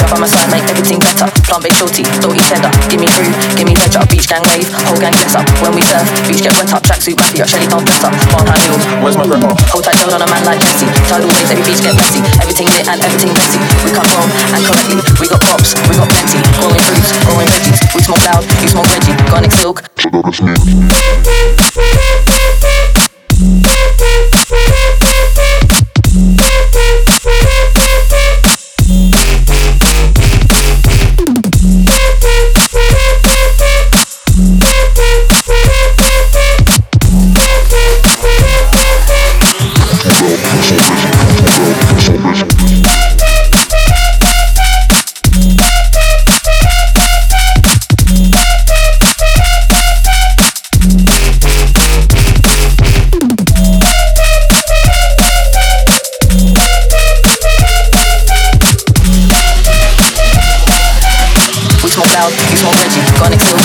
job by my side, make everything better. Plant-based shorty, dirty cheddar. Give me fruit, give me veg up. Beach gang wave, whole gang bless up. When we surf, beach get wet up. Tracksuit mafia, Shelly don't dress up. Barn high heels, where's my grandma? Hold tight down on a man like Jesse. Tidal waves, every beach get messy. Everything lit and everything messy. We come home and correctly. We got crops, we got plenty. Growing fruits, growing veggies. We smoke loud, you smoke veggie. Garlic silk. You smoke veggie, garlic silk.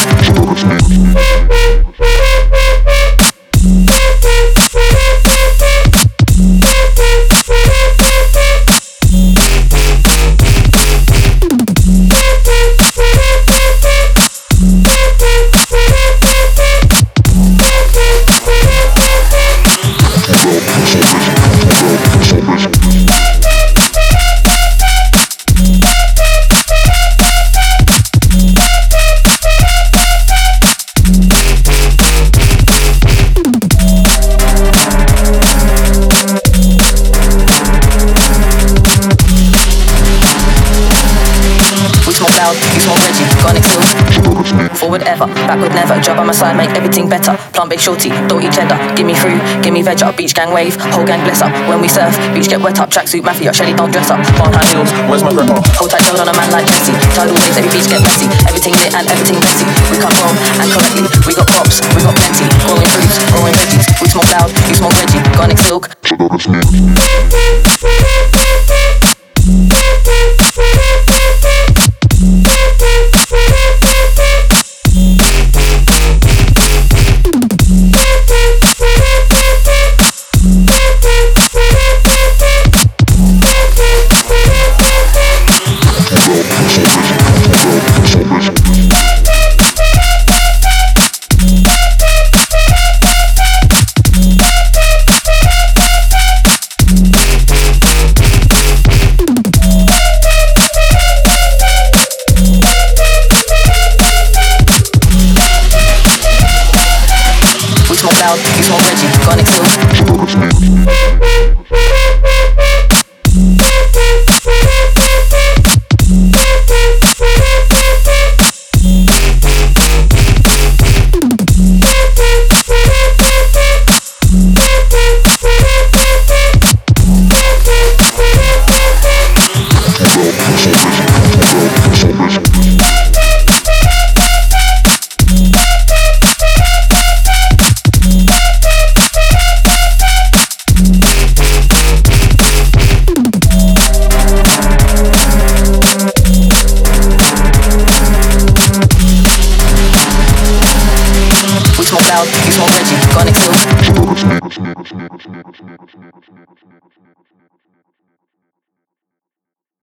You smoke veggie, garlic silk. Forward ever, backward never. Job by my side, make everything better. Plant-based shorty, dirty cheddar. Give me fruit, give me veg up. Beach gang wave, whole gang bless up. When we surf, beach get wet up. Tracksuit mafia, Shelly don't dress up. Barn high heels, where's my grandma? Hold tight down on a man like Jesse. Tidal waves, every beach get messy. Everything lit and everything messy. We come home and correctly. We got crops, we got plenty. Growing fruits, growing veggies. We smoke loud, you smoke veggie, garlic silk. You smoke veggie, garlic silk. You smoke veggie, garlic silk.